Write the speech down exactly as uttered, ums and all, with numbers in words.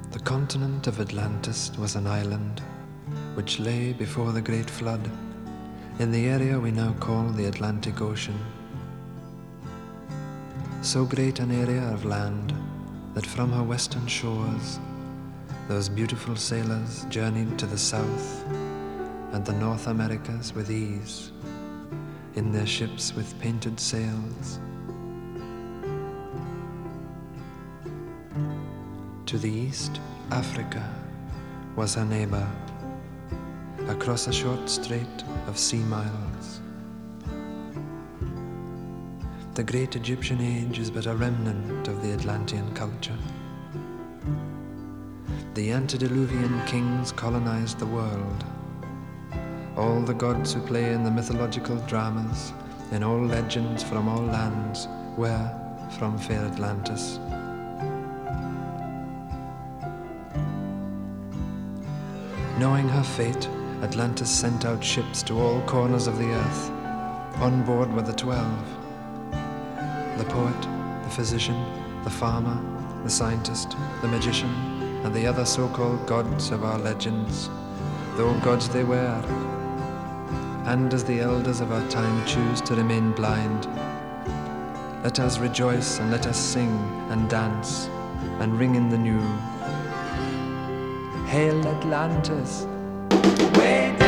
The continent of Atlantis was an island which lay before the great flood in the area we now call the Atlantic Ocean. So great an area of land that from her western shores those beautiful sailors journeyed to the South and the North Americas with ease in their ships with painted sails. To the east, Africa was her neighbor, across a short strait of sea miles. The great Egyptian age is but a remnant of the Atlantean culture. The antediluvian kings colonized the world. All the gods who play in the mythological dramas, in all legends from all lands, were from fair Atlantis. Knowing her fate, Atlantis sent out ships to all corners of the earth. On board were the twelve: the poet, the physician, the farmer, the scientist, the magician, and the other so-called gods of our legends, though gods they were. And as the elders of our time choose to remain blind, let us rejoice and let us sing and dance and ring in the new. Hail Atlantis! Way down.